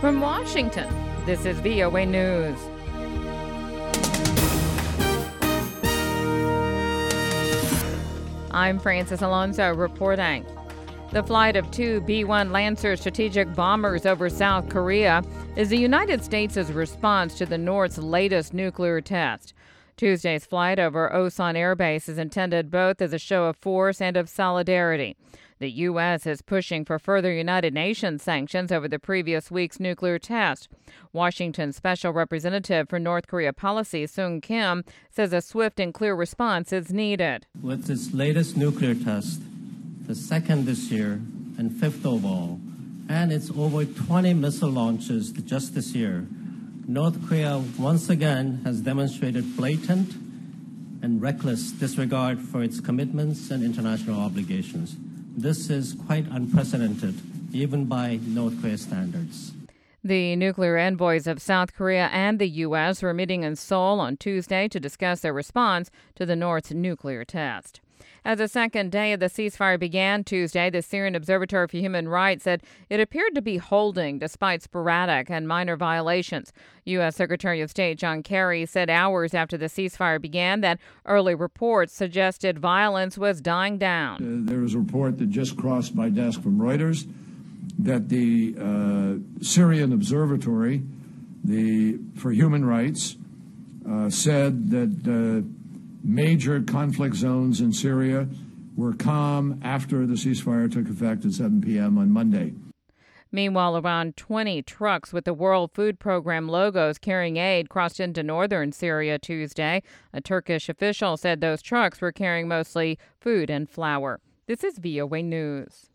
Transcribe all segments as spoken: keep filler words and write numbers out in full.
From Washington, this is V O A News. I'm Francis Alonso reporting. The flight of two B one Lancer strategic bombers over South Korea is the United States' response to the North's latest nuclear test. Tuesday's flight over Osan Air Base is intended both as a show of force and of solidarity. The U S is pushing for further United Nations sanctions over the previous week's nuclear test. Washington's Special Representative for North Korea Policy, Sung Kim, says a swift and clear response is needed. With its latest nuclear test, the second this year and fifth overall, and its over twenty missile launches just this year, North Korea once again has demonstrated blatant and reckless disregard for its commitments and international obligations. This is quite unprecedented, even by North Korea standards. The nuclear envoys of South Korea and the U S were meeting in Seoul on Tuesday to discuss their response to the North's nuclear test. As the second day of the ceasefire began Tuesday, the Syrian Observatory for Human Rights said it appeared to be holding despite sporadic and minor violations. U S. Secretary of State John Kerry said hours after the ceasefire began that early reports suggested violence was dying down. Uh, there was a report that just crossed my desk from Reuters that the uh, Syrian Observatory the, for Human Rights uh, said that uh, major conflict zones in Syria were calm after the ceasefire took effect at seven p.m. on Monday. Meanwhile, around twenty trucks with the World Food Program logos carrying aid crossed into northern Syria Tuesday. A Turkish official said those trucks were carrying mostly food and flour. This is V O A News.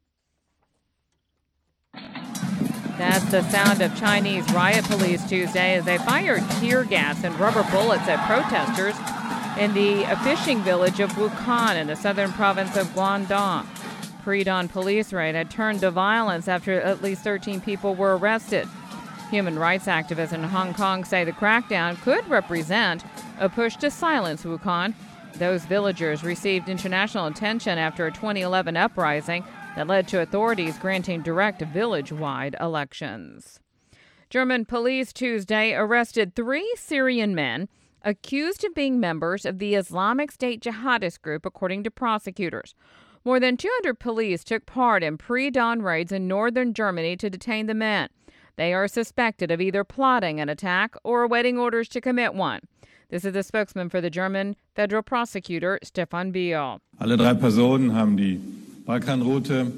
That's the sound of Chinese riot police Tuesday as they fired tear gas and rubber bullets at protesters in the fishing village of Wukong in the southern province of Guangdong. Pre-dawn police raid had turned to violence after at least thirteen people were arrested. Human rights activists in Hong Kong say the crackdown could represent a push to silence Wukong. Those villagers received international attention after a twenty eleven uprising that led to authorities granting direct village-wide elections. German police Tuesday arrested three Syrian men accused of being members of the Islamic State jihadist group, according to prosecutors. More than two hundred police took part in pre-dawn raids in northern Germany to detain the men. They are suspected of either plotting an attack or awaiting orders to commit one. This is the spokesman for the German federal prosecutor, Stefan Biel. Alle drei Personen haben die Balkanroute.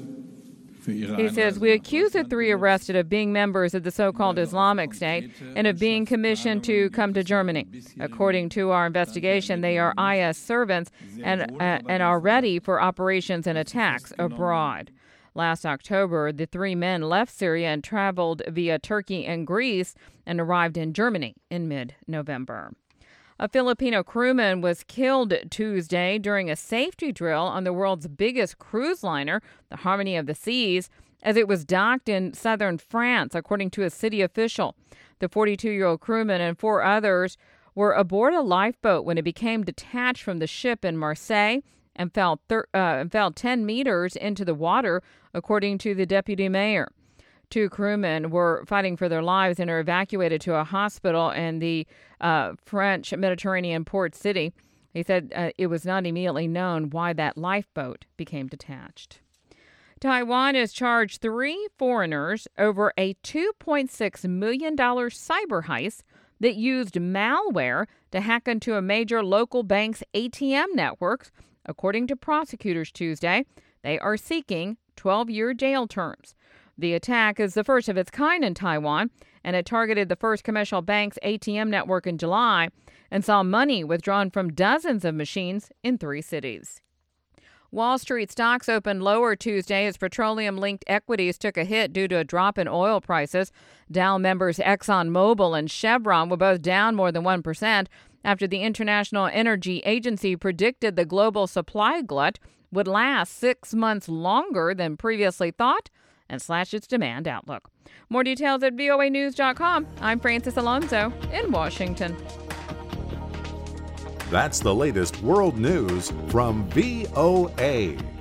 He says, we accuse the three arrested of being members of the so-called Islamic State and of being commissioned to come to Germany. According to our investigation, they are I S servants and, uh, and are ready for operations and attacks abroad. Last October, the three men left Syria and traveled via Turkey and Greece and arrived in Germany in mid-November. A Filipino crewman was killed Tuesday during a safety drill on the world's biggest cruise liner, the Harmony of the Seas, as it was docked in southern France, according to a city official. The forty-two-year-old crewman and four others were aboard a lifeboat when it became detached from the ship in Marseille and fell, thir- uh, and fell ten meters into the water, according to the deputy mayor. Two crewmen were fighting for their lives and are evacuated to a hospital in the uh, French Mediterranean port city. He said uh, it was not immediately known why that lifeboat became detached. Taiwan has charged three foreigners over a two point six million dollars cyber heist that used malware to hack into a major local bank's A T M networks. According to prosecutors Tuesday, they are seeking twelve-year jail terms. The attack is the first of its kind in Taiwan, and it targeted the First Commercial Bank's A T M network in July and saw money withdrawn from dozens of machines in three cities. Wall Street stocks opened lower Tuesday as petroleum-linked equities took a hit due to a drop in oil prices. Dow members ExxonMobil and Chevron were both down more than one percent after the International Energy Agency predicted the global supply glut would last six months longer than previously thought and slash its demand outlook. More details at V O A news dot com. I'm Francis Alonso in Washington. That's the latest world news from V O A.